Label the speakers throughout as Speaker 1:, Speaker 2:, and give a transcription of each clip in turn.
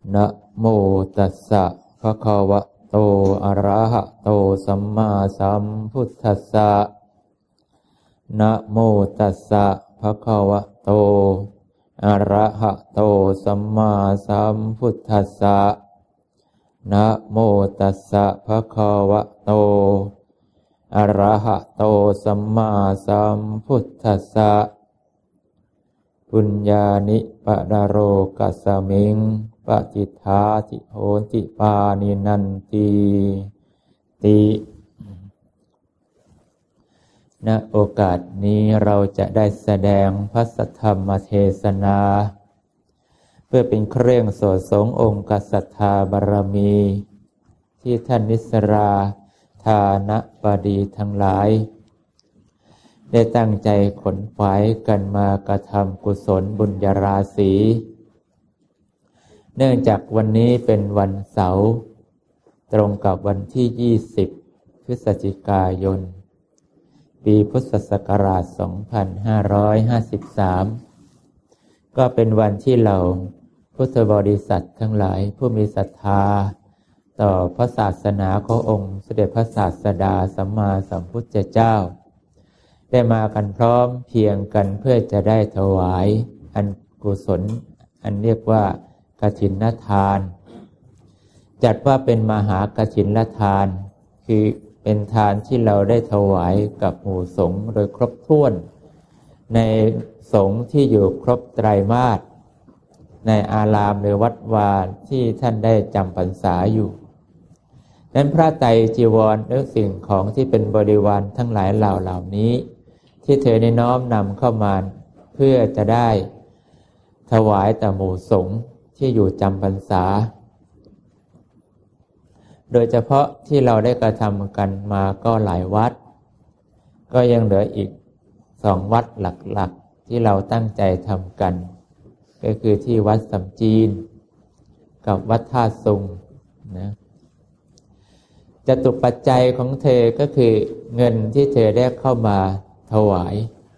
Speaker 1: นะโมตัสสะภะคะวะโตอะระหะโตสัมมาสัมพุทธัสสะนะโมตัสสะภะคะวะโตอะระหะโตสัมมาสัมพุทธัสสะนะโมตัสสะภะคะวะโตอะระหะโตสัมมาสัมพุทธัสสะปุญญานิปะดาโรกัสสมิงปฏิทาติโหติปานินันติติณโอกาสนี้เราจะได้แสดงพระสัทธรรมเทศนาเพื่อเป็นเครื่องโสดสงองค์กษัตริย์บารมีที่ท่านนิสราทานบดีทั้งหลายได้ตั้งใจขนขวายกันมากระทำกุศลบุญญาราศีเนื่องจากวันนี้เป็นวันเสาร์ตรงกับวันที่20พฤศจิกายนปีพุทธศักราช2553ก็เป็นวันที่เราพุทธบริษัททั้งหลายผู้มีศรัทธาต่อพระศาสนาขององค์เสด็จพระศาสดาสัมมาสัมพุทธเจ้าได้มากันพร้อมเพียงกันเพื่อจะได้ถวายอันกุศลอันเรียกว่ากฐินทานจัดว่าเป็นมหากฐินทานคือเป็นทานที่เราได้ถวายกับหมู่สงฆ์โดยครบถ้วนในสงฆ์ที่อยู่ครบไตรมาสในอารามหรือวัดวาที่ท่านได้จำพรรษาอยู่นั้นพระไตรจีวรหรือสิ่งของที่เป็นบริวารทั้งหลายเหล่านี้ที่เธอได้น้อมนำเข้ามาเพื่อจะได้ถวายต่อหมู่สงฆ์ที่อยู่จำพรรษาโดยเฉพาะที่เราได้กระทำกันมาก็หลายวัดก็ยังเหลืออีก2วัดหลักๆที่เราตั้งใจทำกันก็คือที่วัดสำจีนกับวัดท่าซุงนะจตุปัจจัยของเธอก็คือเงินที่เธอได้เข้ามาถวาย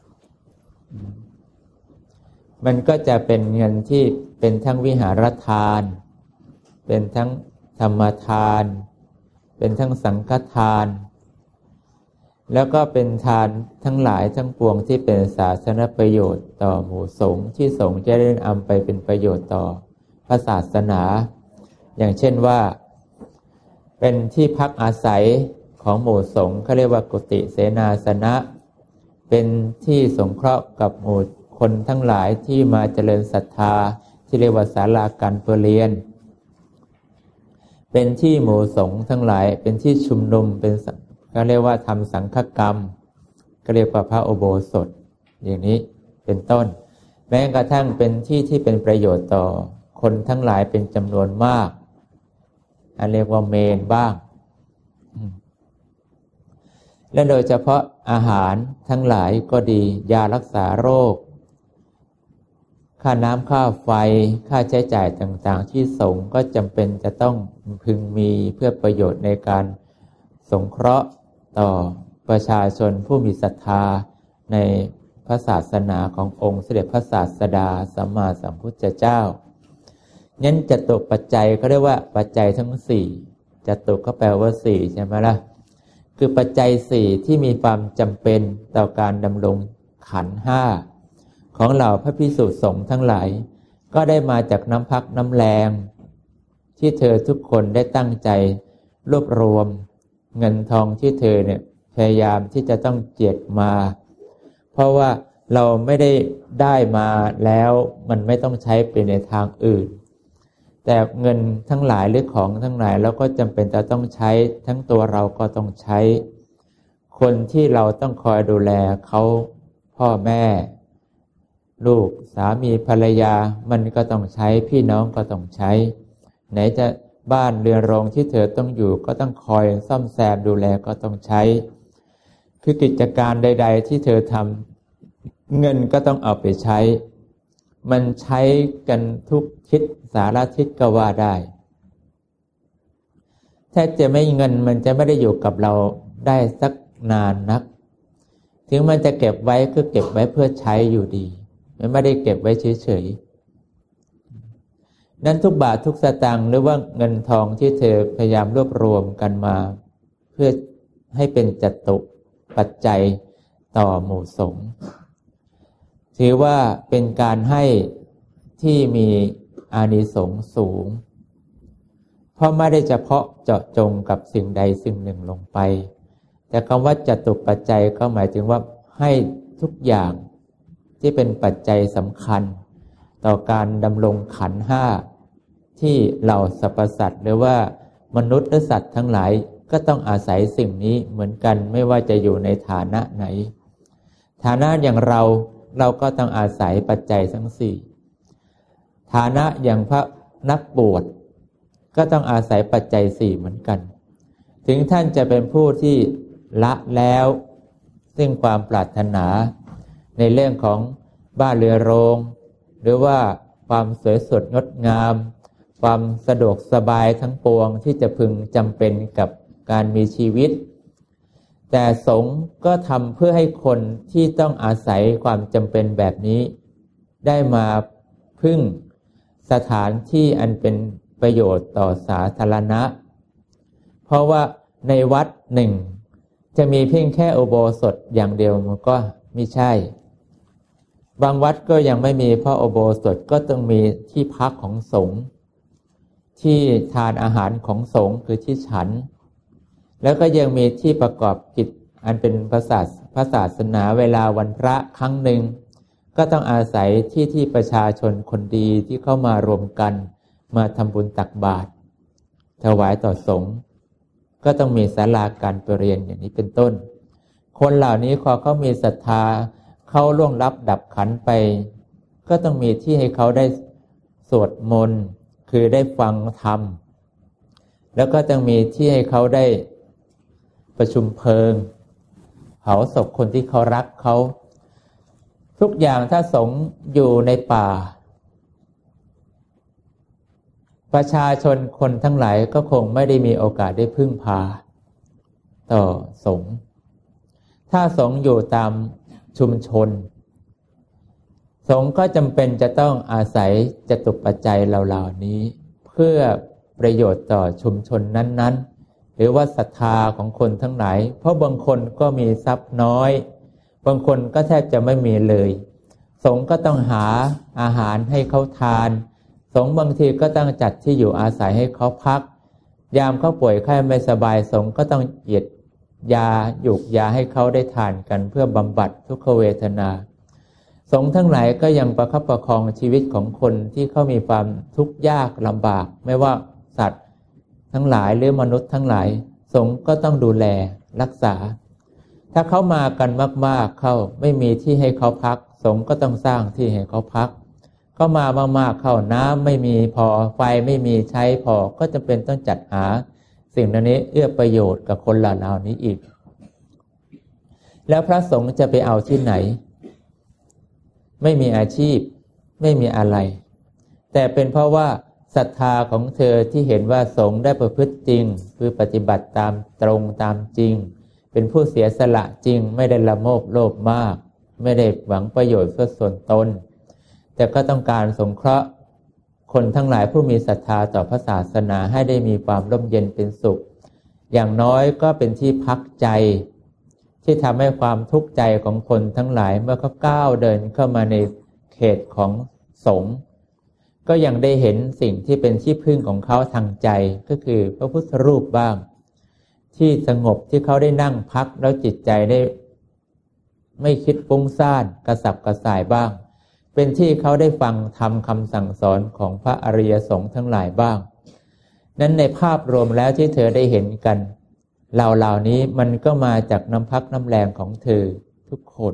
Speaker 1: มันก็จะเป็นเงินที่เป็นทั้งวิหารทานเป็นทั้งธรรมทานเป็นทั้งสังฆทานแล้วก็เป็นทานทั้งหลายทั้งปวงที่เป็นศาสนประโยชน์ต่อหมู่สงฆ์ที่สงฆ์จะได้นำไปเป็นประโยชน์ต่อพระศาสนาอย่างเช่นว่าเป็นที่พักอาศัยของหมู่สงฆ์เขาเรียกว่ากุฏิเสนาสนะเป็นที่สงเคราะห์กับหมู่คนทั้งหลายที่มาเจริญศรัทธาที่เรียกว่าศาลาการประเรียนเป็นที่หมู่สงฆ์ทั้งหลายเป็นที่ชุมนุมเป็นเขาเรียกว่าทำสังฆกรรมก็เรียกว่าพระอุโบสถอย่างนี้เป็นต้นแม้กระทั่งเป็นที่ที่เป็นประโยชน์ต่อคนทั้งหลายเป็นจำนวนมากอันเรียกว่าเมนบ้างและโดยเฉพาะอาหารทั้งหลายก็ดียารักษาโรคค่าน้ำค่าไฟค่าใช้จ่ายต่างๆที่สงฆ์ก็จำเป็นจะต้องพึงมีเพื่อประโยชน์ในการสงเคราะห์ต่อประชาชนผู้มีศรัทธาในพระศาสนาขององค์เสด็จพระศาสดาสัมมาสัมพุทธเจ้างั้นจตุปัจจัยเขาเรียกว่าปัจจัยทั้ง4จตุก็แปลว่า4ใช่ไหมล่ะคือปัจจัย4ที่มีความจำเป็นต่อการดำรงขันธ์5ของเหล่าพระภิกษุสงฆ์ทั้งหลายก็ได้มาจากน้ำพักน้ำแรงที่เธอทุกคนได้ตั้งใจรวบรวมเงินทองที่เธอเนี่ยพยายามที่จะต้องเจียดมาเพราะว่าเราไม่ได้มาแล้วมันไม่ต้องใช้ไปในทางอื่นแต่เงินทั้งหลายหรือของทั้งหลายเราก็จำเป็นจะต้องใช้ทั้งตัวเราก็ต้องใช้คนที่เราต้องคอยดูแลเขาพ่อแม่ลูกสามีภรรยามันก็ต้องใช้พี่น้องก็ต้องใช้ไหนจะบ้านเรือนรองที่เธอต้องอยู่ก็ต้องคอยซ่อมแซมดูแลก็ต้องใช้คือกิจการใดๆที่เธอทำเงินก็ต้องเอาไปใช้มันใช้กันทุกทิศสารทิศก็ว่าได้ถ้าจะไม่เงินมันจะไม่ได้อยู่กับเราได้สักนานนักถึงมันจะเก็บไว้ก็เก็บไว้เพื่อใช้อยู่ดีไม่ได้เก็บไว้เฉยๆนั้นทุกบาททุกสตางค์หรือว่าเงินทองที่เธอพยายามรวบรวมกันมาเพื่อให้เป็นจตุปัจจัยต่อหมู่สงฆ์ถือว่าเป็นการให้ที่มีอานิสงส์สูงเพราะไม่ได้เฉพาะเจาะจงกับสิ่งใดสิ่งหนึ่งลงไปแต่คำว่าจตุปัจจัยก็หมายถึงว่าให้ทุกอย่างที่เป็นปัจจัยสำคัญต่อการดำรงขันธ์ห้าที่เหล่าสรรพสัตว์หรือว่ามนุษย์และสัตว์ทั้งหลายก็ต้องอาศัยสิ่งนี้เหมือนกันไม่ว่าจะอยู่ในฐานะไหนฐานะอย่างเราก็ต้องอาศัยปัจจัยทั้งสี่ฐานะอย่างพระนักบวชก็ต้องอาศัยปัจจัยสี่เหมือนกันถึงท่านจะเป็นผู้ที่ละแล้วซึ่งความปรารถนาในเรื่องของบ้านเรือนโรงหรือว่าความสวยสดงดงามความสะดวกสบายทั้งปวงที่จะพึงจำเป็นกับการมีชีวิตแต่สงฆ์ก็ทำเพื่อให้คนที่ต้องอาศัยความจำเป็นแบบนี้ได้มาพึ่งสถานที่อันเป็นประโยชน์ต่อสาธารณะเพราะว่าในวัดหนึ่งจะมีเพียงแค่อุโบสถอย่างเดียวมันก็ไม่ใช่บางวัดก็ยังไม่มีเพราะอุโบสถก็ต้องมีที่พักของสงฆ์ที่ทานอาหารของสงฆ์คือที่ฉันแล้วก็ยังมีที่ประกอบกิจอันเป็นพระศาสนาเวลาวันพระครั้งหนึ่งก็ต้องอาศัยที่ประชาชนคนดีที่เข้ามารวมกันมาทำบุญตักบาตรถวายต่อสงฆ์ก็ต้องมีศาลาการประเรียนอย่างนี้เป็นต้นคนเหล่านี้พอเขามีศรัทธาเขาล่วงลับดับขันไปก็ต้องมีที่ให้เขาได้สวดมนต์คือได้ฟังธรรมแล้วก็ต้องมีที่ให้เขาได้ประชุมเพลิงเผาศพคนที่เขารักเขาทุกอย่างถ้าสงฆ์อยู่ในป่าประชาชนคนทั้งหลายก็คงไม่ได้มีโอกาสได้พึ่งพาต่อสงฆ์ถ้าสงฆ์อยู่ตามชุมชนสงฆ์ก็จำเป็นจะต้องอาศัยจตุปัจจัยเหล่านี้เพื่อประโยชน์ต่อชุมชนนั้นๆหรือว่าศรัทธาของคนทั้งหลายเพราะบางคนก็มีทรัพย์น้อยบางคนก็แทบจะไม่มีเลยสงฆ์ก็ต้องหาอาหารให้เขาทานสงฆ์บางทีก็ต้องจัดที่อยู่อาศัยให้เขาพักยามเขาป่วยไข้ไม่สบายสงฆ์ก็ต้องเหยียดยาหยุกยาให้เขาได้ทานกันเพื่อบำบัดทุกขเวทนาสงฆ์ทั้งหลายก็ยังประคับประคองชีวิตของคนที่เขามีความทุกข์ยากลำบากไม่ว่าสัตว์ทั้งหลายหรือมนุษย์ทั้งหลายสงฆ์ก็ต้องดูแลรักษาถ้าเขามากันมากๆเข้าไม่มีที่ให้เขาพักสงฆ์ก็ต้องสร้างที่ให้เขาพักเขามามากๆเข้าน้ำไม่มีพอไฟไม่มีใช้พอก็จำเป็นต้องจัดหาสิ่งนี้เอื้อประโยชน์กับคนเหล่านี้อีกแล้วพระสงฆ์จะไปเอาที่ไหนไม่มีอาชีพไม่มีอะไรแต่เป็นเพราะว่าศรัทธาของเธอที่เห็นว่าสงฆ์ได้ประพฤติจริงคือปฏิบัติตามตรงตามจริงเป็นผู้เสียสละจริงไม่ได้ละโมบโลภมากไม่ได้หวังประโยชน์เพื่อส่วนตนแต่ก็ต้องการสงเคราะห์คนทั้งหลายผู้มีศรัทธาต่อพระศาสนาให้ได้มีความร่มเย็นเป็นสุขอย่างน้อยก็เป็นที่พักใจที่ทำให้ความทุกข์ใจของคนทั้งหลายเมื่อเขาก้าวเดินเข้ามาในเขตของสงฆ์ก็ยังได้เห็นสิ่งที่เป็นที่พึ่งของเขาทางใจก็คือพระพุทธรูปบ้างที่สงบที่เขาได้นั่งพักแล้วจิตใจได้ไม่คิดฟุ้งซ่านกระสับกระส่ายบ้างเป็นที่เขาได้ฟังธรรมคำสั่งสอนของพระอริยสงฆ์ทั้งหลายบ้างนั้นในภาพรวมแล้วที่เธอได้เห็นกันเหล่านี้มันก็มาจากน้ำพักน้ำแรงของเธอทุกคน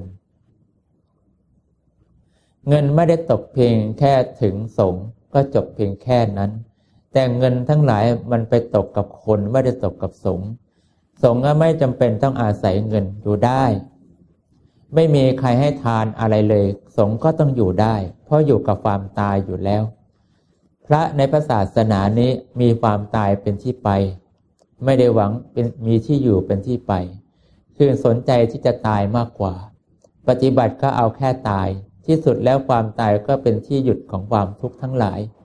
Speaker 1: เงินไม่ได้ตกเพียงแค่ถึงสงฆ์ก็จบเพียงแค่นั้นแต่เงินทั้งหลายมันไปตกกับคนไม่ได้ตกกับสงฆ์สงฆ์ไม่จำเป็นต้องอาศัยเงินอยู่ได้ไม่มีใครให้ทานอะไรเลยสงฆ์ก็ต้องอยู่ได้เพราะอยู่กับความตายอยู่แล้วพระในพระศาสนานี้มีความตายเป็นที่ไปไม่ได้หวังมีที่อยู่เป็นที่ไปคือสนใจที่จะตายมากกว่าปฏิบัติก็เอาแค่ตายที่สุดแล้วความตายก็เป็นที่หยุดของความทุกข์ทั้งหลาย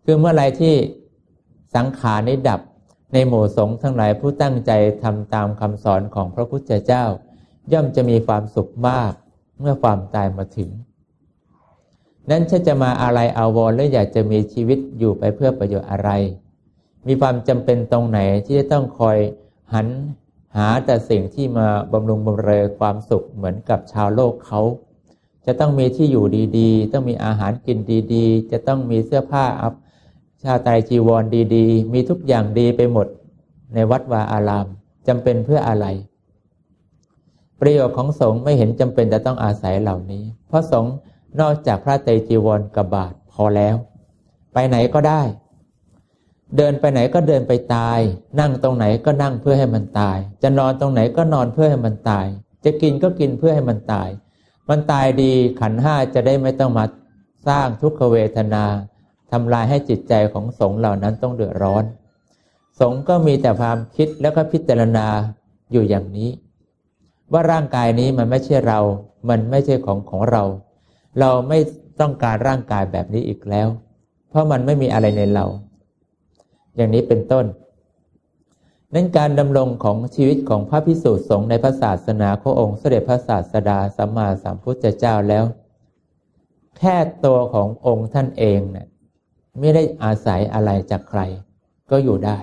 Speaker 1: คือเมื่อไรที่สังขารนี้ดับในหมู่สงฆ์ทั้งหลายผู้ตั้งใจทำตามคำสอนของพระพุทธเจ้าย่อมจะมีความสุขมากเมื่อความตายมาถึงนั้นถ้าจะมาอะไรอาวรณ์หรืออยากจะมีชีวิตอยู่ไปเพื่อประโยชน์อะไรมีความจำเป็นตรงไหนที่จะต้องคอยหันหาแต่สิ่งที่มาบำรุงบำเรอความสุขเหมือนกับชาวโลกเขาจะต้องมีที่อยู่ดีๆต้องมีอาหารกินดีๆจะต้องมีเสื้อผ้าชาไตรจีวรดีๆมีทุกอย่างดีไปหมดในวัดวาอารามจำเป็นเพื่ออะไรประโยชน์ของสงฆ์ไม่เห็นจำเป็นจะต้องอาศัยเหล่านี้เพราะสงฆ์นอกจากพระไตรจีวรกับบาตรพอแล้วไปไหนก็ได้เดินไปไหนก็เดินไปตายนั่งตรงไหนก็นั่งเพื่อให้มันตายจะนอนตรงไหนก็นอนเพื่อให้มันตายจะกินก็กินเพื่อให้มันตายมันตายดีขันธ์ห้าจะได้ไม่ต้องมาสร้างทุกขเวทนาทำลายให้จิตใจของสงฆ์เหล่านั้นต้องเดือดร้อนสงฆ์ก็มีแต่ความคิดแล้วก็พิจารณาอยู่อย่างนี้ว่าร่างกายนี้มันไม่ใช่เรามันไม่ใช่ของเราเราไม่ต้องการร่างกายแบบนี้อีกแล้วเพราะมันไม่มีอะไรในเราอย่างนี้เป็นต้นนั้นการดำรงของชีวิตของพระภิกษุสงฆ์ในพระศาสนาขององค์สมเด็จพระศาสดาสัมมาสัมพุทธเจ้าแล้วแค่ตัวขององค์ท่านเองเนี่ยไม่ได้อาศัยอะไรจากใครก็อยู่ได้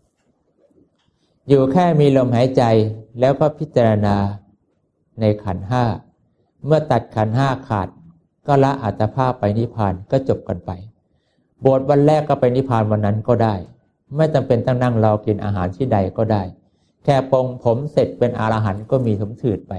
Speaker 1: อยู่แค่มีลมหายใจแล้วก็พิจารณาในขันธ์ห้าเมื่อตัดขันธ์ห้าขาดก็ละอัตภาพไปนิพพานก็จบกันไปบวชวันแรกก็ไปนิพพานวันนั้นก็ได้ไม่จำเป็นต้องนั่งรอกินอาหารที่ใดก็ได้แค่ปรงผมเสร็จเป็นอรหันต์ก็มีสมถืดไป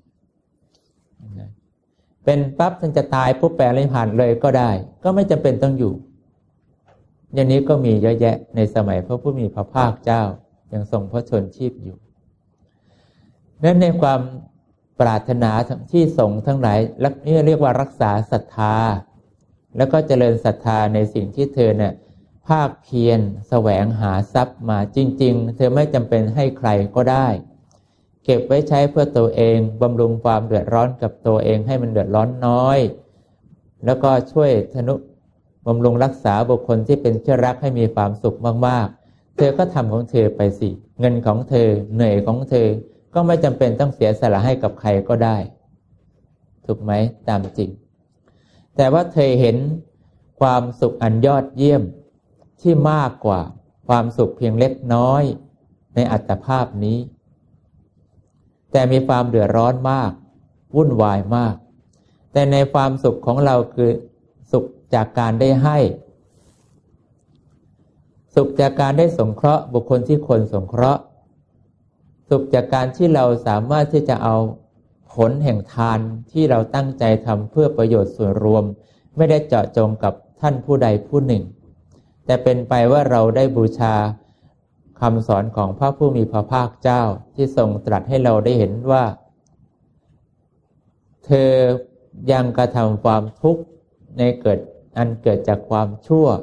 Speaker 1: เป็นปั๊บท่านจะตายปุ๊บแปลนิพพานเลยก็ได้ก็ไม่จำเป็นต้องอยู่อย่างนี้ก็มีเยอะแยะในสมัยพระผู้มีพระภาคเจ้ายังทรงพระชนชีพอยู่นั้นในความปรารถนาที่สงฆ์ทั้งหลายนี่เรียกว่ารักษาศรัทธาแล้วก็เจริญศรัทธาในสิ่งที่เธอเนี่ยภาคเพียรแสวงหาทรัพย์มาจริงๆเธอไม่จำเป็นให้ใครก็ได้เก็บไว้ใช้เพื่อตัวเองบำรุงความเดือดร้อนกับตัวเองให้มันเดือดร้อนน้อยแล้วก็ช่วยทนุบำรุงรักษาบุคคลที่เป็นเชื้อรักให้มีความสุขมากๆเธอก็ทำของเธอไปสิเงินของเธอเหนื่อยของเธอก็ไม่จำเป็นต้องเสียสละให้กับใครก็ได้ถูกไหมตามจริงแต่ว่าเธอเห็นความสุขอันยอดเยี่ยมที่มากกว่าความสุขเพียงเล็กน้อยในอัตภาพนี้แต่มีความเดือดร้อนมากวุ่นวายมากแต่ในความสุขของเราคือสุขจากการได้ให้สุขจากการได้สงเคราะห์บุคคลที่ควรสงเคราะห์สุขจากการที่เราสามารถที่จะเอาผลแห่งทานที่เราตั้งใจทำเพื่อประโยชน์ส่วนรวมไม่ได้เจาะจงกับท่านผู้ใดผู้หนึ่งแต่เป็นไปว่าเราได้บูชาคำสอนของพระผู้มีพระภาคเจ้าที่ทรงตรัสให้เราได้เห็นว่าเธอยังกระทำความทุกข์ในเกิดจากความชั่ว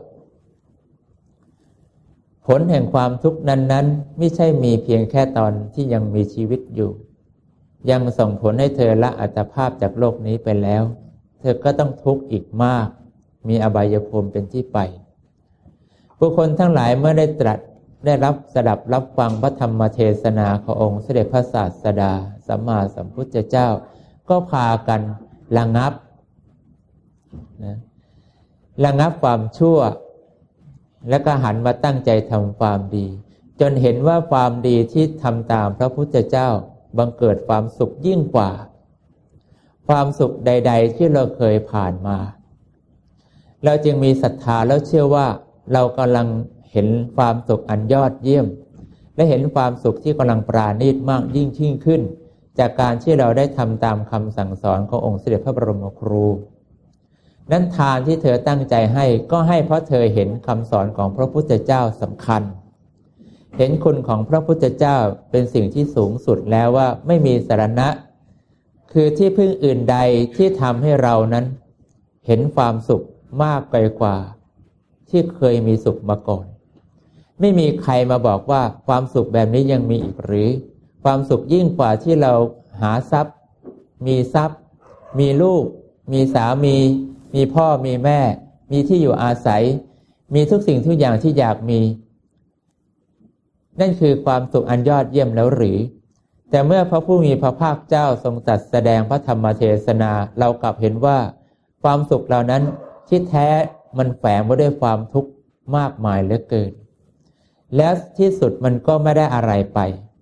Speaker 1: ผลแห่งความทุกข์นั้นไม่ใช่มีเพียงแค่ตอนที่ยังมีชีวิตอยู่ยังส่งผลให้เธอละอัตภาพจากโลกนี้ไปแล้วเธอก็ต้องทุกข์อีกมากมีอบายภูมิเป็นที่ไปบุคคลทั้งหลายเมื่อได้รับสดับรับฟังพระธรรมเทศนาขององค์สมเด็จพระศาสดาสัมมาสัมพุทธเจ้าก็พากันระงับความชั่วแล้วก็หันมาตั้งใจทำความดีจนเห็นว่าความดีที่ทำตามพระพุทธเจ้าบังเกิดความสุขยิ่งกว่าความสุขใดๆที่เราเคยผ่านมาเราจึงมีศรัทธาแล้วเชื่อว่าเรากำลังเห็นความสุขอันยอดเยี่ยมและเห็นความสุขที่กำลังปราณีตมากยิ่งขึ้นจากการที่เราได้ทำตามคำสั่งสอนขององค์สมเด็จพระบรมครูนั้นทานที่เธอตั้งใจให้ก็ให้เพราะเธอเห็นคำสอนของพระพุทธเจ้าสำคัญเห็นคุณของพระพุทธเจ้าเป็นสิ่งที่สูงสุดแล้วว่าไม่มีสรณะคือที่พึ่งอื่นใดที่ทำให้เรานั้นเห็นความสุขมากไปกว่าที่เคยมีสุขมาก่อนไม่มีใครมาบอกว่าความสุขแบบนี้ยังมีอีกหรือความสุขยิ่งกว่าที่เราหาทรัพย์มีลูกมีสามีมีพ่อมีแม่มีที่อยู่อาศัยมีทุกสิ่งทุกอย่างที่อยากมีนั่นคือความสุขอันยอดเยี่ยมแล้วหรือแต่เมื่อพระผู้มีพระภาคเจ้าทรงตรัสแสดงพระธรรมเทศนาเรากลับเห็นว่าความสุขเหล่านั้นที่แท้มันแฝงไว้ด้วยความทุกข์มากมายเหลือเกินและที่สุดมันก็ไม่ได้อะไรไป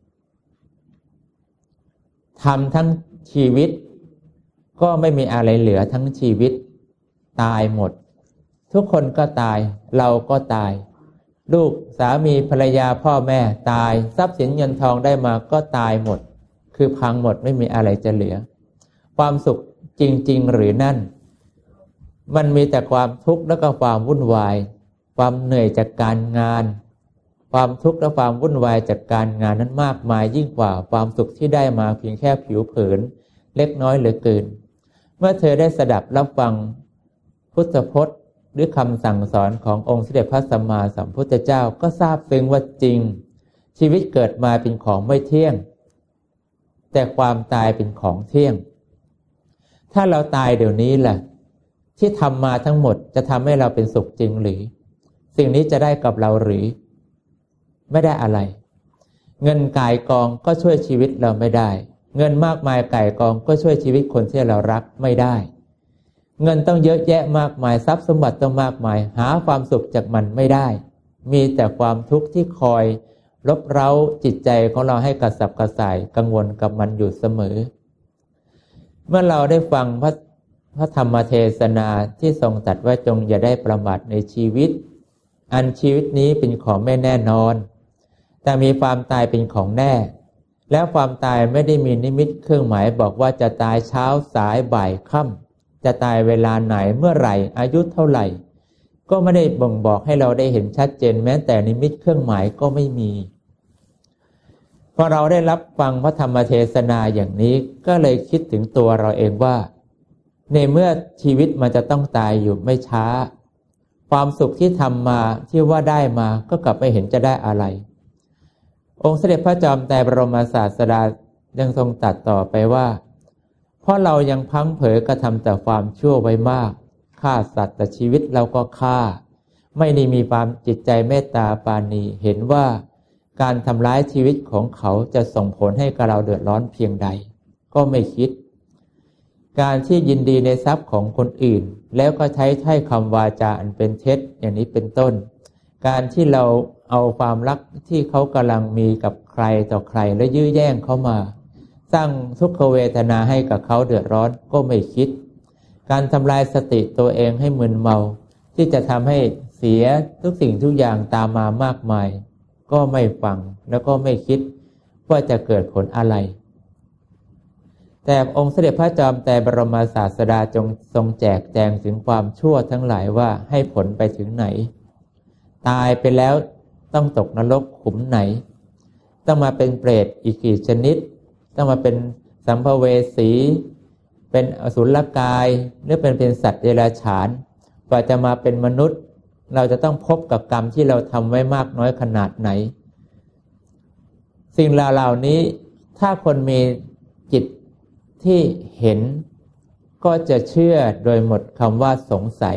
Speaker 1: ทำทั้งชีวิตก็ไม่มีอะไรเหลือทั้งชีวิตตายหมดทุกคนก็ตายเราก็ตายลูกสามีภรรยาพ่อแม่ตายทรัพย์สินเงินทองได้มาก็ตายหมดคือพังหมดไม่มีอะไรจะเหลือความสุขจริงๆหรือนั่นมันมีแต่ความทุกข์และก็ความวุ่นวายความเหนื่อยจากการงานความทุกข์และความวุ่นวายจากการงานนั้นมากมายยิ่งกว่าความสุขที่ได้มาเพียงแค่ผิวเผินเล็กน้อยเหลือเกินเมื่อเธอได้สดับรับฟังพุทธพจน์หรือคำสั่งสอนขององค์สมเด็จพระสัมมาสัมพุทธเจ้าก็ทราบซึ้งว่าจริงชีวิตเกิดมาเป็นของไม่เที่ยงแต่ความตายเป็นของเที่ยงถ้าเราตายเดี๋ยวนี้ล่ะที่ทำมาทั้งหมดจะทำให้เราเป็นสุขจริงหรือสิ่งนี้จะได้กับเราหรือไม่ได้อะไรเงินก่ายกองก็ช่วยชีวิตเราไม่ได้เงินมากมายก่ายกองก็ช่วยชีวิตคนที่เรารักไม่ได้เงินต้องเยอะแยะมากมายทรัพย์สมบัติต้องมากมายหาความสุขจากมันไม่ได้มีแต่ความทุกข์ที่คอยรบเร้าจิตใจของเราให้กระสับกระส่ายกังวลกับมันอยู่เสมอเมื่อเราได้ฟังพระธรรมเทศนาที่ทรงตรัสว่าจงอย่าได้ประมาทในชีวิตอันชีวิตนี้เป็นของไม่แน่นอนแต่มีความตายเป็นของแน่แล้วความตายไม่ได้มีนิมิตเครื่องหมายบอกว่าจะตายเช้าสายบ่ายค่ำจะตายเวลาไหนเมื่อไหร่อายุเท่าไหร่ก็ไม่ได้บ่งบอกให้เราได้เห็นชัดเจนแม้แต่นิมิตเครื่องหมายก็ไม่มีพอเราได้รับฟังพระธรรมเทศนาอย่างนี้ก็เลยคิดถึงตัวเราเองว่าในเมื่อชีวิตมันจะต้องตายอยู่ไม่ช้าความสุขที่ทำมาที่ว่าได้มาก็กลับไม่เห็นจะได้อะไรองค์เสด็จพระจอมไตรบรมศาสดายังทรงตรัสต่อไปว่าเพราะเรายังพังเผยกระทำแต่ความชั่วไว้มากฆ่าสัตว์แต่ชีวิตเราก็ฆ่าไม่ได้มีความจิตใจเมตตาปราณีเห็นว่าการทำร้ายชีวิตของเขาจะส่งผลให้กับเราเดือดร้อนเพียงใดก็ไม่คิดการที่ยินดีในทรัพย์ของคนอื่นแล้วก็ใช้ถ้อยคำวาจาอันเป็นเท็จอย่างนี้เป็นต้นการที่เราเอาความรักที่เขากำลังมีกับใครต่อใครและยื้อแย่งเขามาสร้างทุกขเวทนาให้กับเขาเดือดร้อนก็ไม่คิดการทำลายสติตัวเองให้มึนเมาที่จะทำให้เสียทุกสิ่งทุกอย่างตามมามากมายก็ไม่ฟังแล้วก็ไม่คิดว่าจะเกิดผลอะไรแต่องค์เสด็จพระจอมไตรบรมศาสดาจงทรงแจกแจงถึงความชั่วทั้งหลายว่าให้ผลไปถึงไหนตายไปแล้วต้องตกนรกขุมไหนต้องมาเป็นเปรตอีกกี่ชนิดต้องมาเป็นสัมภเวสีเป็นอสุรกายหรือเป็นสัตว์เดรัจฉานกว่าจะมาเป็นมนุษย์เราจะต้องพบกับกรรมที่เราทำไว้มากน้อยขนาดไหนสิ่งเหล่านี้ถ้าคนมีจิตที่เห็นก็จะเชื่อโดยหมดคำว่าสงสัย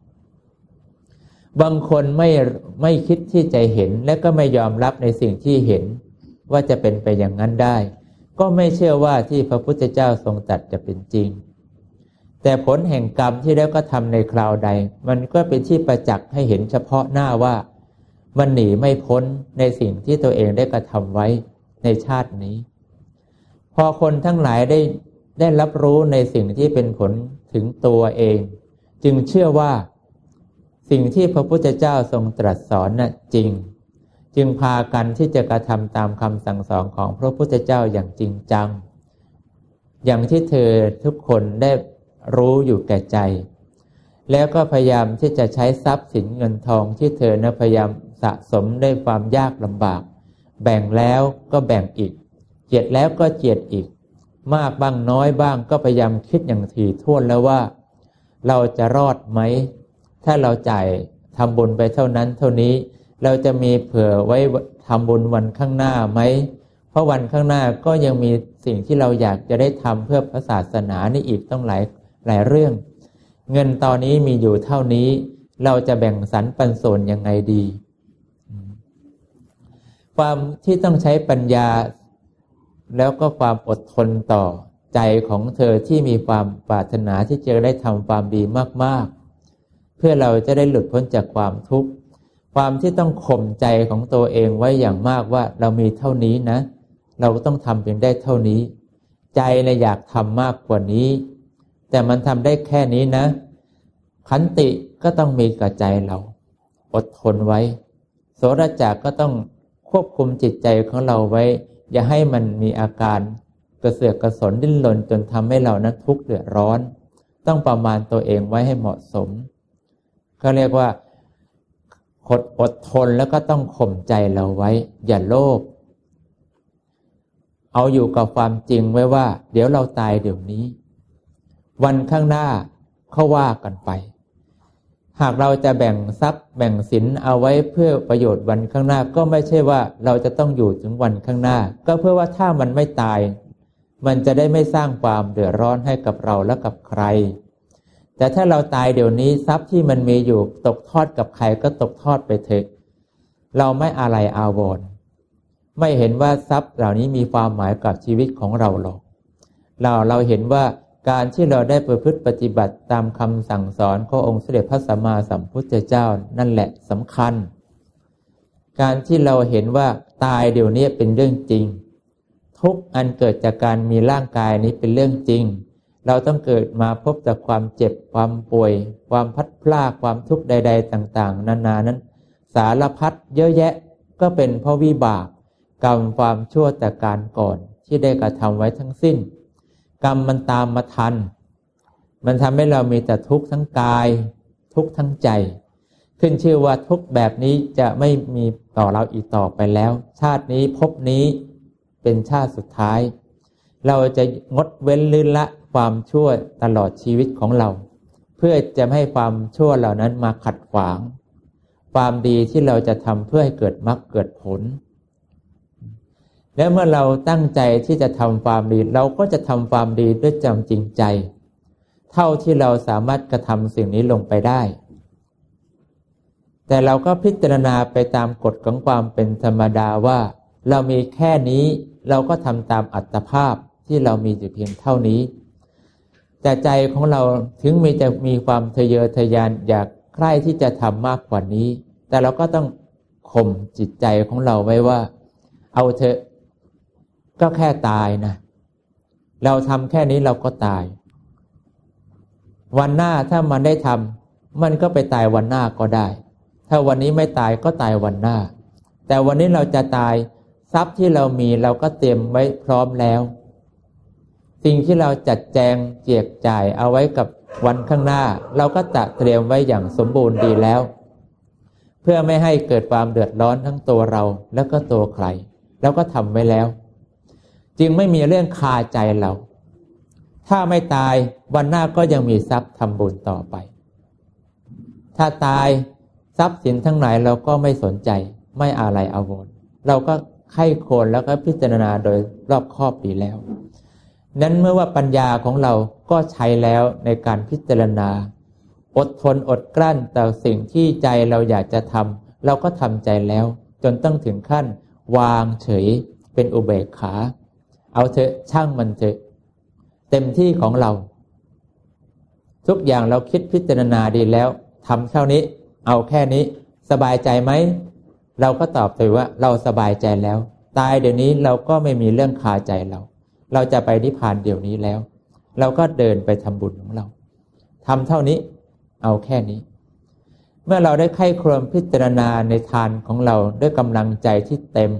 Speaker 1: บางคนไม่คิดที่จะเห็นและก็ไม่ยอมรับในสิ่งที่เห็นว่าจะเป็นไปอย่างนั้นได้ก็ไม่เชื่อว่าที่พระพุทธเจ้าทรงตรัสจะเป็นจริงแต่ผลแห่งกรรมที่แล้วก็ทำในคราวใดมันก็เป็นที่ประจักษ์ให้เห็นเฉพาะหน้าว่ามันหนีไม่พ้นในสิ่งที่ตัวเองได้กระทำไว้ในชาตินี้พอคนทั้งหลายได้รับรู้ในสิ่งที่เป็นผลถึงตัวเองจึงเชื่อว่าสิ่งที่พระพุทธเจ้าทรงตรัสสอนน่ะจริงจึงพากันที่จะกระทำตามคำสั่งสอนของพระพุทธเจ้าอย่างจริงจังอย่างที่เธอทุกคนได้รู้อยู่แก่ใจแล้วก็พยายามที่จะใช้ทรัพย์สินเงินทองที่เธอพยายามสะสมด้วยความยากลำบากแบ่งแล้วก็แบ่งอีกเจียดแล้วก็เจียดอีกมากบ้างน้อยบ้างก็พยายามคิดอย่างถี่ถ้วนแล้วว่าเราจะรอดไหมถ้าเราจ่ายทำบุญไปเท่านั้นเท่านี้เราจะมีเผื่อไว้ทำบุญวันข้างหน้าไหมเพราะวันข้างหน้าก็ยังมีสิ่งที่เราอยากจะได้ทำเพื่อพระศาสนานี่อีกต้องหลายเรื่องเงินตอนนี้มีอยู่เท่านี้เราจะแบ่งสรรปันส่วนยังไงดีความที่ต้องใช้ปัญญาแล้วก็ความอดทนต่อใจของเธอที่มีความปรารถนาที่จะได้ทำความดีมากๆเพื่อเราจะได้หลุดพ้นจากความทุกข์ความที่ต้องข่มใจของตัวเองไว้อย่างมากว่าเรามีเท่านี้นะเราก็ต้องทำเพียงได้เท่านี้ใจเนี่ยอยากทำมากกว่านี้แต่มันทำได้แค่นี้นะขันติก็ต้องมีกับใจเราอดทนไว้โสรจักรก็ต้องควบคุมจิตใจของเราไว้อย่าให้มันมีอาการกระเสือกกระสนดิ้นรนจนทำให้เรานั้นทุกข์เดือดร้อนต้องประมาณตัวเองไว้ให้เหมาะสมเขาเรียกว่าอดทนแล้วก็ต้องข่มใจเราไว้อย่าโลภเอาอยู่กับความจริงไว้ว่าเดี๋ยวเราตายเดี๋ยวนี้วันข้างหน้าเขาว่ากันไปหากเราจะแบ่งทรัพย์แบ่งสินเอาไว้เพื่อประโยชน์วันข้างหน้าก็ไม่ใช่ว่าเราจะต้องอยู่ถึงวันข้างหน้าก็เพื่อว่าถ้ามันไม่ตายมันจะได้ไม่สร้างความเดือดร้อนให้กับเราและกับใครแต่ถ้าเราตายเดี๋ยวนี้ทรัพย์ที่มันมีอยู่ตกทอดกับใครก็ตกทอดไปเถอะเราไม่อาลัยอาวรณ์ไม่เห็นว่าทรัพย์เหล่านี้มีความหมายกับชีวิตของเราหรอกเราเห็นว่าการที่เราได้ประพฤติปฏิบัติตามคำสั่งสอนขององค์สมเด็จพระสัมมาสัมพุทธเจ้านั่นแหละสำคัญการที่เราเห็นว่าตายเดี๋ยวนี้เป็นเรื่องจริงทุกอันเกิดจากการมีร่างกายนี้เป็นเรื่องจริงเราต้องเกิดมาพบจากความเจ็บความป่วยความพัดพลาดความทุกข์ใดๆต่างๆนานานั้นสารพัดเยอะแยะก็เป็นเพราะวิบากกรรมความชั่วแต่การก่อนที่ได้กระทำไว้ทั้งสิ้นกรรมมันตามมาทันมันทำให้เรามีแต่ทุกข์ทั้งกายทุกข์ทั้งใจขึ้นชื่อว่าทุกข์แบบนี้จะไม่มีต่อเราอีกต่อไปแล้วชาตินี้ภพนี้เป็นชาติสุดท้ายเราจะงดเว้นลื่นละความชั่วตลอดชีวิตของเราเพื่อจะไม่ให้ความชั่วเหล่านั้นมาขัดขวางความดีที่เราจะทำเพื่อให้เกิดมรรคเกิดผลและเมื่อเราตั้งใจที่จะทำความดีเราก็จะทำความดีด้วยใจจริงใจเท่าที่เราสามารถกระทำสิ่งนี้ลงไปได้แต่เราก็พิจารณาไปตามกฎของความเป็นธรรมดาว่าเรามีแค่นี้เราก็ทำตามอัตภาพที่เรามีอยู่เพียงเท่านี้แต่ใจของเราถึงจะมีความทะเยอทะยานอยากใคร่ที่จะทำมากกว่านี้แต่เราก็ต้องข่มจิตใจของเราไว้ว่าเอาเถอะก็แค่ตายนะเราทำแค่นี้เราก็ตายวันหน้าถ้ามันได้ทำมันก็ไปตายวันหน้าก็ได้ถ้าวันนี้ไม่ตายก็ตายวันหน้าแต่วันนี้เราจะตายทรัพย์ที่เรามีเราก็เตรียมไว้พร้อมแล้วสิ่งที่เราจัดแจงเจียกจ่ายเอาไว้กับวันข้างหน้าเราก็จะเตรียมไว้อย่างสมบูรณ์ดีแล้วเพื่อไม่ให้เกิดความเดือดร้อนทั้งตัวเราและก็ตัวใครแล้วก็ทำไว้แล้วจึงไม่มีเรื่องคาใจเราถ้าไม่ตายวันหน้าก็ยังมีทรัพย์ทำบุญต่อไปถ้าตายทรัพย์สินทั้งหลายเราก็ไม่สนใจไม่อาลัยอาวรณ์เราก็ไข้ควรแล้วก็พิจารณาโดยรอบคอบดีแล้วนั้นเมื่อว่าปัญญาของเราก็ใช้แล้วในการพิจารณาอดทนอดกลั้นต่อสิ่งที่ใจเราอยากจะทำเราก็ทำใจแล้วจนต้องถึงขั้นวางเฉยเป็นอุเบกขาเอาเถอะช่างมันเถอะเต็มที่ของเราทุกอย่างเราคิดพิจารณาดีแล้วทำเท่านี้เอาแค่นี้สบายใจไหมเราก็ตอบไปว่าเราสบายใจแล้วตายเดี๋ยวนี้เราก็ไม่มีเรื่องคาใจเราจะไปนิพพานเดี๋ยวนี้แล้วเราก็เดินไปทำบุญของเราทำเท่านี้เอาแค่นี้เมื่อเราได้ไข้ครวญพิจารณาในทานของเราด้วยกำลังใจที่เต็ม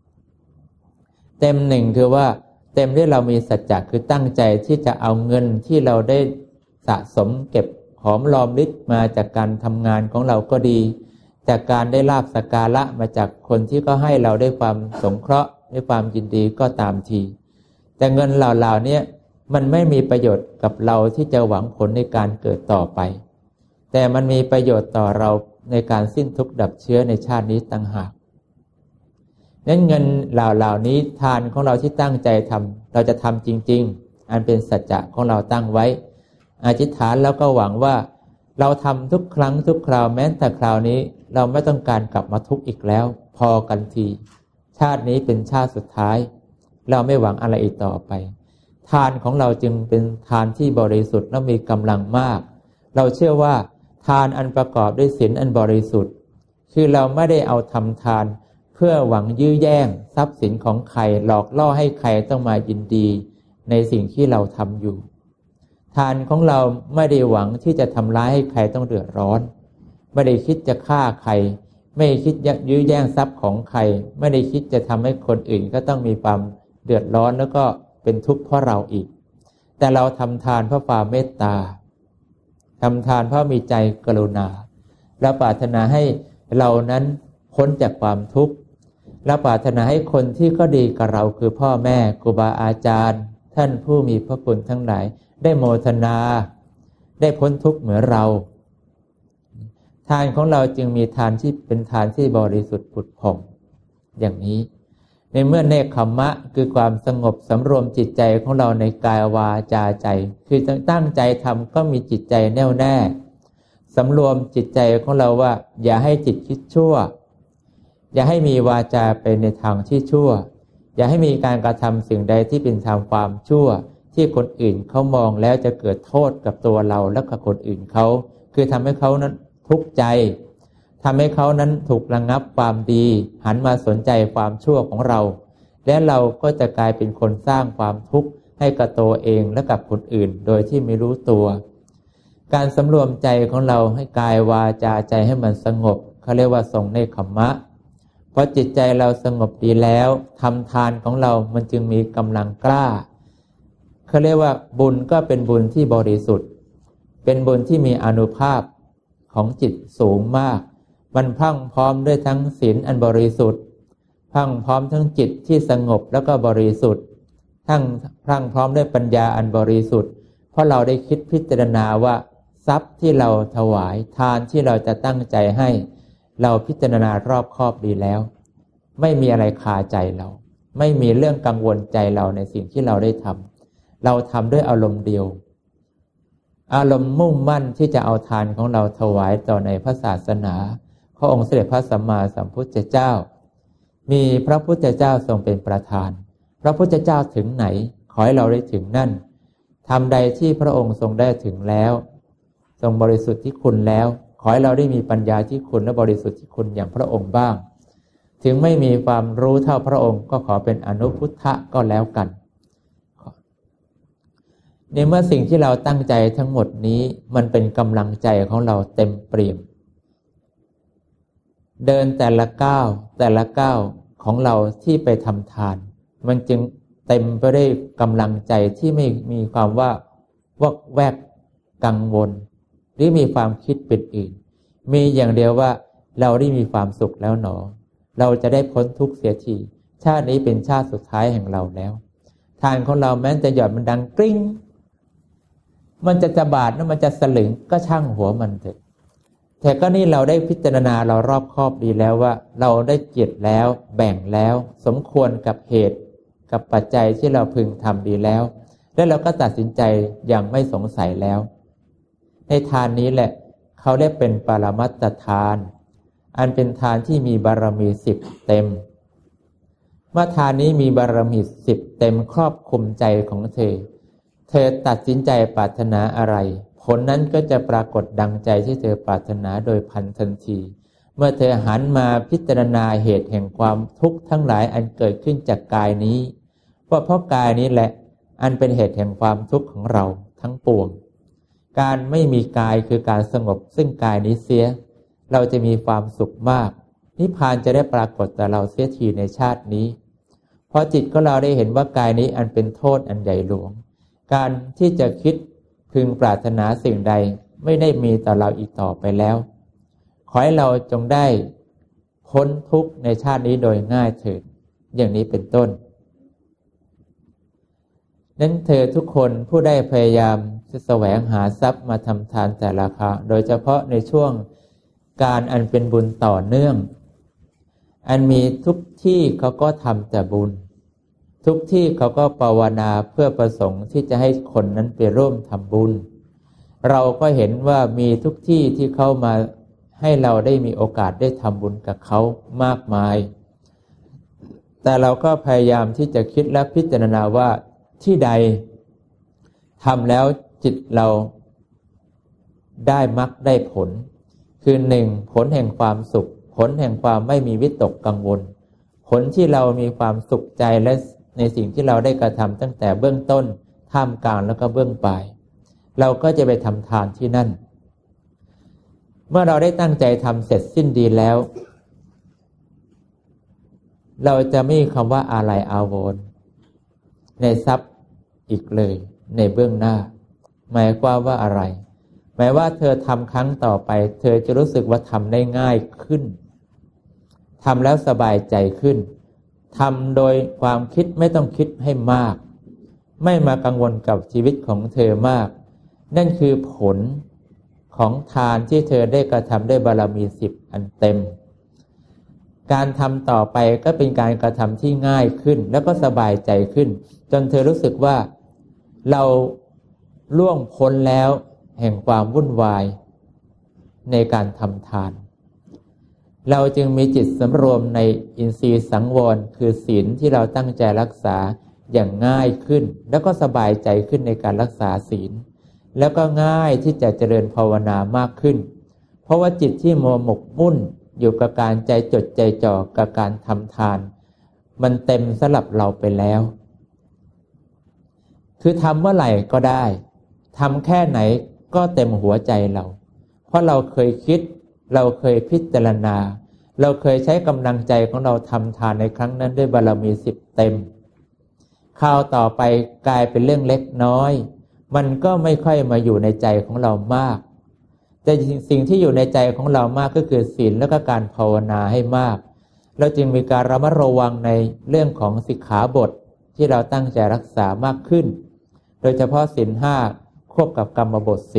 Speaker 1: หนึ่งคือว่าเต็มที่เรามีสัจจะคือตั้งใจที่จะเอาเงินที่เราได้สะสมเก็บหอมรอมริบมาจากการทำงานของเราก็ดีจากการได้ลาภสักการะมาจากคนที่ก็ให้เราด้วยความสงเคราะห์ด้วยความยินดีก็ตามทีแต่เงินเหล่านี้มันไม่มีประโยชน์กับเราที่จะหวังผลในการเกิดต่อไปแต่มันมีประโยชน์ต่อเราในการสิ้นทุกข์ดับเชื้อในชาตินี้ต่างหากนั้นเงินเหล่านี้ทานของเราที่ตั้งใจทำเราจะทำจริงๆอันเป็นสัจจะของเราตั้งไว้อธิษฐานแล้วก็หวังว่าเราทำทุกครั้งทุกคราวแม้แต่คราวนี้เราไม่ต้องการกลับมาทุกข์อีกแล้วพอกันทีชาตินี้เป็นชาติสุดท้ายเราไม่หวังอะไรอีกต่อไปทานของเราจึงเป็นทานที่บริสุทธิ์และมีกำลังมากเราเชื่อว่าทานอันประกอบด้วยศีลอันบริสุทธิ์คือเราไม่ได้เอาทำทานเพื่อหวังยื้อแย่งทรัพย์สินของใครหลอกล่อให้ใครต้องมายินดีในสิ่งที่เราทำอยู่ทานของเราไม่ได้หวังที่จะทำร้ายให้ใครต้องเดือดร้อนไม่ได้คิดจะฆ่าใครไม่คิดยื้อแย่งทรัพย์ของใครไม่ได้คิดจะทำให้คนอื่นก็ต้องมีความเดือดร้อนแล้วก็เป็นทุกข์เพราะเราอีกแต่เราทำทานเพราะความเมตตาทำทานเพราะมีใจกรุณาและปรารถนาให้เรานั้นพ้นจากความทุกข์และปรารถนาให้คนที่ก็ดีกับเราคือพ่อแม่ครูบาอาจารย์ท่านผู้มีพระคุณทั้งหลายได้โมทนาได้พ้นทุกข์เหมือนเราทานของเราจึงมีทานที่เป็นทานที่บริสุทธิ์ผุดผ่องอย่างนี้ในเมื่อเนกขัมมะคือความสงบสำรวมจิตใจของเราในกายวาจาใจคือตั้งใจทำก็มีจิตใจแน่วแน่สำรวมจิตใจของเราว่าอย่าให้จิตคิดชั่วอย่าให้มีวาจาไปในทางที่ชั่วอย่าให้มีการกระทำสิ่งใดที่เป็นทางความชั่วที่คนอื่นเขามองแล้วจะเกิดโทษกับตัวเราและกับคนอื่นเขาคือทำให้เขานั้นทุกข์ใจทำให้เขานั้นถูกระงับความดีหันมาสนใจความชั่วของเราและเราก็จะกลายเป็นคนสร้างความทุกข์ให้กับตัวเองและกับคนอื่นโดยที่ไม่รู้ตัวการสำรวมใจของเราให้กายวาจาใจให้มันสงบเขาเรียกว่าทรงเนกขัมมะพอจิตใจเราสงบดีแล้วทำทานของเรามันจึงมีกำลังกล้าเขาเรียกว่าบุญก็เป็นบุญที่บริสุทธิ์เป็นบุญที่มีอานุภาพของจิตสูงมากมันพรั่งพร้อมด้วยทั้งศีลอันบริสุทธิ์พรั่งพร้อมทั้งจิตที่สงบแล้วก็บริสุทธิ์ทั้งพรั่งพร้อมด้วยปัญญาอันบริสุทธิ์เพราะเราได้คิดพิจารณาว่าทรัพย์ที่เราถวายทานที่เราจะตั้งใจให้เราพิจารณารอบคอบดีแล้วไม่มีอะไรคาใจเราไม่มีเรื่องกังวลใจเราในสิ่งที่เราได้ทำเราทำด้วยอารมณ์เดียวอารมณ์มุ่งมั่นที่จะเอาทานของเราถวายต่อในพระศาสนาพระองค์เสด็จพระสัมมาสัมพุทธเจ้ามีพระพุทธเจ้าทรงเป็นประธานพระพุทธเจ้าถึงไหนขอให้เราได้ถึงนั่นทำใดที่พระองค์ทรงได้ถึงแล้วทรงบริสุทธิ์ที่คุณแล้วขอให้เราได้มีปัญญาที่คุณและบริสุทธิ์ที่คุณอย่างพระองค์บ้างถึงไม่มีความรู้เท่าพระองค์ก็ขอเป็นอนุพุทธะก็แล้วกันในเมื่อสิ่งที่เราตั้งใจทั้งหมดนี้มันเป็นกำลังใจของเราเต็มเปี่ยมเดินแต่ละก้าวของเราที่ไปทำทานมันจึงเต็มไปด้วยกำลังใจที่ไม่มีความว่าวอกแวกกังวลหรือมีความคิดเป็นอื่นมีอย่างเดียวว่าเราได้มีความสุขแล้วหนอเราจะได้พ้นทุกข์เสียทีชาตินี้เป็นชาติสุดท้ายแห่งเราแล้วทานของเราแม้จะหยอดมันดังกริ้งมันจะบาดแล้วมันจะสลึงก็ช่างหัวมันเถอะแต่ก็นี่เราได้พิจารณาเรารอบคอบดีแล้วว่าเราได้เจียดแล้วแบ่งแล้วสมควรกับเหตุกับปัจจัยที่เราพึงทำดีแล้วและเราก็ตัดสินใจอย่างไม่สงสัยแล้วในทานนี้แหละเขาเรียกเป็นปรมัตถทานอันเป็นทานที่มีบารมี10เต็มเมื่อทานนี้มีบารมี10เต็มครอบคลุมใจของเธอตัดสินใจปรารถนาอะไรผลนั้นก็จะปรากฏดังใจที่เธอปรารถนาโดยพลันทันทีเมื่อเธอหันมาพิจารณาเหตุแห่งความทุกข์ทั้งหลายอันเกิดขึ้นจากกายนี้เพราะกายนี้แหละอันเป็นเหตุแห่งความทุกข์ของเราทั้งปวงการไม่มีกายคือการสงบซึ่งกายนี้เสียเราจะมีความสุขมากนิพพานจะได้ปรากฏต่อเราเสียทีในชาตินี้เพราะจิตของเราได้เห็นว่ากายนี้อันเป็นโทษอันใหญ่หลวงการที่จะคิดพึงปรารถนาสิ่งใดไม่ได้มีต่อเราอีกต่อไปแล้วขอให้เราจงได้พ้นทุกข์ในชาตินี้โดยง่ายเถิดอย่างนี้เป็นต้นนั้นเธอทุกคนผู้ได้พยายามจะแสวงหาทรัพย์มาทำทานแต่ละครั้งโดยเฉพาะในช่วงการอันเป็นบุญต่อเนื่องอันมีทุกที่เขาก็ทำแต่บุญทุกที่เขาก็ภาวนาเพื่อประสงค์ที่จะให้คนนั้นไปร่วมทำบุญเราก็เห็นว่ามีทุกที่ที่เขามาให้เราได้มีโอกาสได้ทำบุญกับเขามากมายแต่เราก็พยายามที่จะคิดและพิจารณาว่าที่ใดทำแล้วจิตเราได้มรรคได้ผลคือหนึ่งผลแห่งความสุขผลแห่งความไม่มีวิตกกังวลผลที่เรามีความสุขใจและในสิ่งที่เราได้กระทำตั้งแต่เบื้องต้นท่ามกลางแล้วก็เบื้องปลายเราก็จะไปทำทานที่นั่นเมื่อเราได้ตั้งใจทำเสร็จสิ้นดีแล้วเราจะไม่มีคำว่าอาลัยอาวรณ์ในทรัพย์อีกเลยในเบื้องหน้าหมายความว่าอะไรหมายว่าเธอทำครั้งต่อไปเธอจะรู้สึกว่าทำได้ง่ายขึ้นทำแล้วสบายใจขึ้นทำโดยความคิดไม่ต้องคิดให้มากไม่มากังวลกับชีวิตของเธอมากนั่นคือผลของทานที่เธอได้กระทำด้วยบารมี10อันเต็มการทำต่อไปก็เป็นการกระทำที่ง่ายขึ้นแล้วก็สบายใจขึ้นจนเธอรู้สึกว่าเราล่วงพ้นแล้วแห่งความวุ่นวายในการทำทานเราจึงมีจิตสำรวมในอินทรีย์สังวรคือศีลที่เราตั้งใจรักษาอย่างง่ายขึ้นแล้วก็สบายใจขึ้นในการรักษาศีลแล้วก็ง่ายที่จะเจริญภาวนามากขึ้นเพราะว่าจิตที่มัวหมกมุ่นอยู่กับการใจจดใจจ่อกับการทำทานมันเต็มสำหรับเราไปแล้วคือทำเมื่อไหร่ก็ได้ทำแค่ไหนก็เต็มหัวใจเราเพราะเราเคยคิดเราเคยพิจารณาเราเคยใช้กำลังใจของเราทำทานในครั้งนั้นด้วยบารมี10เต็มคราวต่อไปกลายเป็นเรื่องเล็กน้อยมันก็ไม่ค่อยมาอยู่ในใจของเรามากแต่สิ่งที่อยู่ในใจของเรามากก็คือศีลและก็การภาวนาให้มากเราจึงมีการระมัดระวังในเรื่องของสิกขาบทที่เราตั้งใจรักษามากขึ้นโดยเฉพาะศีล5ควบกับกรรมบท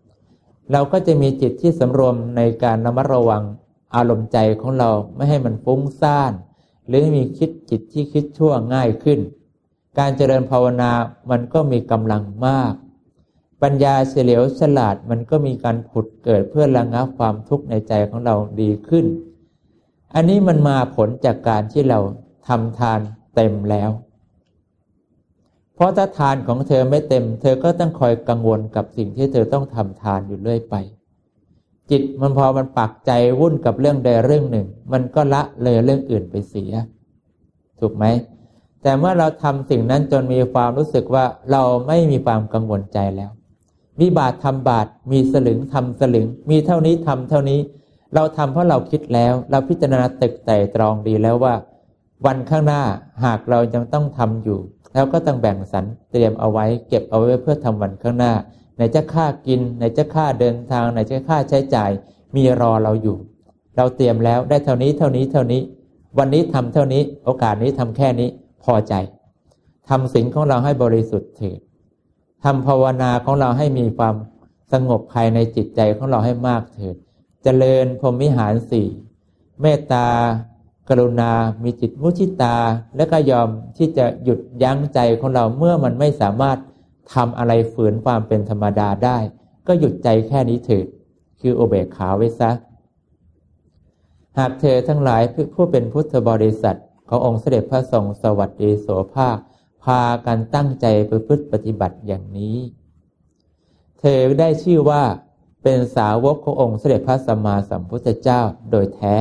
Speaker 1: 10เราก็จะมีจิตที่สำรวมในการระมัดระวังอารมณ์ใจของเราไม่ให้มันฟุ้งซ่านหรือมีคิดจิตที่คิดชั่วง่ายขึ้นการเจริญภาวนามันก็มีกำลังมากปัญญาเฉลียวฉลาดมันก็มีการผุดเกิดเพื่อระงับความทุกข์ในใจของเราดีขึ้นอันนี้มันมาผลจากการที่เราทำทานเต็มแล้วเพราะถ้าทานของเธอไม่เต็มเธอก็ต้องคอยกังวลกับสิ่งที่เธอต้องทำทานอยู่เรื่อยไปจิตมันพอมันปักใจวุ่นกับเรื่องใดเรื่องหนึ่งมันก็ละเลยเรื่องอื่นไปเสียถูกไหมแต่เมื่อเราทำสิ่งนั้นจนมีความรู้สึกว่าเราไม่มีความกังวลใจแล้วมีบาตรทำบาตรมีสลึงทำสลึงมีเท่านี้ทำเท่านี้เราทำเพราะเราคิดแล้วเราพิจารณาตึกไต่ตรองดีแล้วว่าวันข้างหน้าหากเรายังต้องทำอยู่เราก็ต้องแบ่งสรรเตรียมเอาไว้เก็บเอาไว้เพื่อทำวันข้างหน้าไหนจะค่ากินไหนจะค่าเดินทางไหนจะค่าใช้จ่ายมีรอเราอยู่เราเตรียมแล้วได้เท่านี้เท่านี้เท่านี้วันนี้ทำเท่านี้โอกาสนี้ทำแค่นี้พอใจทำศีลของเราให้บริสุทธิ์เถิดทำภาวนาของเราให้มีความสงบภายในจิตใจของเราให้มากเถิดเจริญพรหมวิหาร4เมตตากรุณามีจิตมุทิตาและก็ยอมที่จะหยุดยั้งใจของเราเมื่อมันไม่สามารถทำอะไรฝืนความเป็นธรรมดาได้ก็หยุดใจแค่นี้เถิดคืออุเบกขาไว้ซะหากเธอทั้งหลายผู้เป็นพุทธบริษัทขององค์เสด็จพระทรงสวัสดีโสภาคพากันตั้งใจประพฤติปฏิบัติอย่างนี้เธอได้ชื่อว่าเป็นสาวกขององค์เสด็จพระสัมมาสัมพุทธเจ้าโดยแท้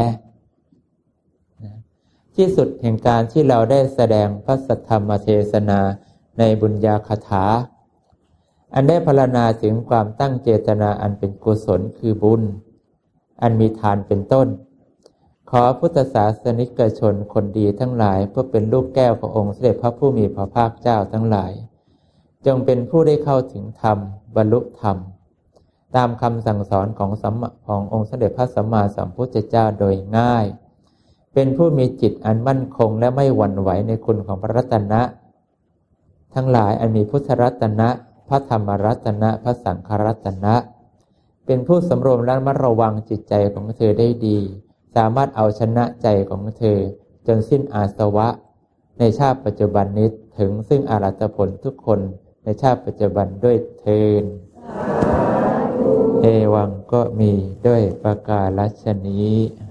Speaker 1: ที่สุดแห่งการที่เราได้แสดงพระสัทธรรมเทศนาในบุญญาคถาอันได้พรรณนาถึงความตั้งเจตนาอันเป็นกุศลคือบุญอันมีทานเป็นต้นขอพุทธศาสนิกชนคนดีทั้งหลายเพื่อเป็นลูกแก้วขององค์เสด็จพระผู้มีพระภาคเจ้าทั้งหลายจงเป็นผู้ได้เข้าถึงธรรมบรรลุธรรมตามคำสั่งสอนขององค์เสด็จพระสัมมาสัมพุทธเจ้าโดยง่ายเป็นผู้มีจิตอันมั่นคงและไม่หวั่นไหวในคุณของพระรัตนะทั้งหลายอันมีพุทธรัตนะพระธรรมรัตนะพระสังฆรัตนะเป็นผู้สำรวมและระมัดระวังจิตใจของเธอได้ดีสามารถเอาชนะใจของเธอจนสิ้นอาสวะในชาติปัจจุบันนี้ถึงซึ่งอรหัตผลทุกคนในชาติปัจจุบันด้วยเทอญเอวังก็มีด้วยประกาศฉนี้